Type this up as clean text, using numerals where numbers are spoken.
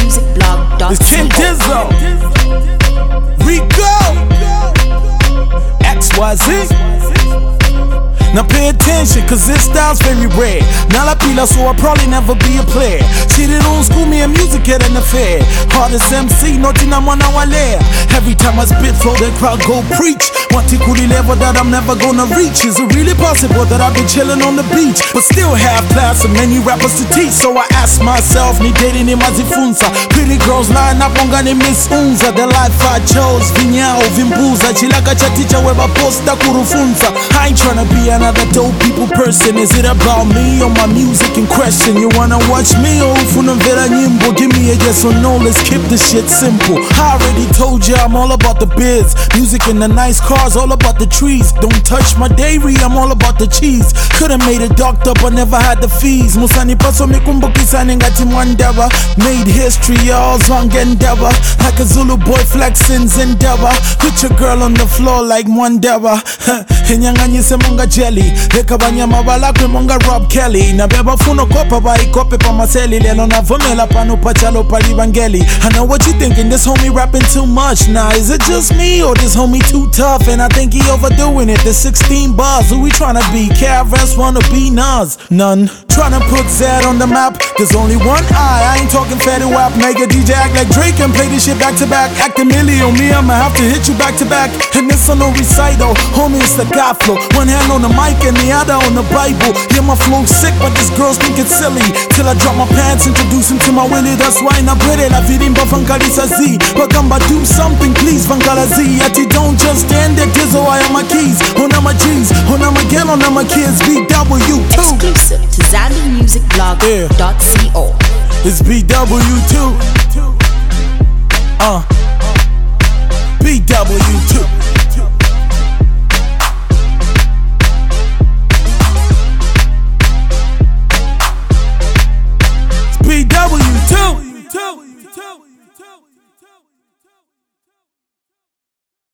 ZambianMusicBlog.co. It's King Dizzo, Rico, XYZ. Now pay attention, cause this style's very rare. Now la pila, so I'll probably never be a player. She did old school me and music at an affair. Hardest MC, nothing I'm on our lair. Every time I spit flow, the crowd go preach. One tikuli level that I'm never gonna reach. Is it really possible that I've been chilling on the beach, but still have class and many rappers to teach? So I ask myself, ni dating in mazifunza. Pretty girls line up on gani Miss Unza. The life I chose, vinyao, vimbuza. Chilaka cha teacher weba posta kurufunza. I ain't tryna be another dope people person. Is it about me or my music in question? You wanna watch me or ufuna vera nyimbo? Give me a yes or no, let's keep this shit simple. I already told you I'm all about the biz. Music and the nice cars, all about the trees. Don't touch my dairy, I'm all about the cheese. Could've made a doctor but never had the fees. Musani paso mikumbukisani ngati mwandaba. Made history, y'all zong endeavor. Like a Zulu boy flexing Zendever. Put your girl on the floor like Mwandaba. Hinyanganyise monga jelly. Leka banyama balakwe monga Rob Kelly. Na beba funo kopa ba ikope pa maseli. Lelo na vomela pano pachalo pali vangeli. I know what you thinking, this homie rapping too much. Nah, is it just me or this homie too tough? And I think he overdoing it. The 16 bars, who we tryna be? KRS wanna be Nas? None. Tryna put Zed on the map, there's only one eye. I ain't talking fatty wap, nigga. DJ act like Drake and play this shit back to back. Act a million on me, I'ma have to hit you back to back. And this on no recital, homie, it's the God flow. One hand on the mic and the other on the Bible. Yeah, my flow sick, but these girls think it's silly. Till I drop my pants, introduce him to my Willie. That's why na pere la virimba fankalisa Z. Bagamba, do something please, Fankala Z. Ati don't just stand there, Dizzo, I am my keys. Hona my G's, hona my girl, hona my kids. BW2. Exclusive to ZambianMusicBlog.co. It's BW2. BW2. It's BW2.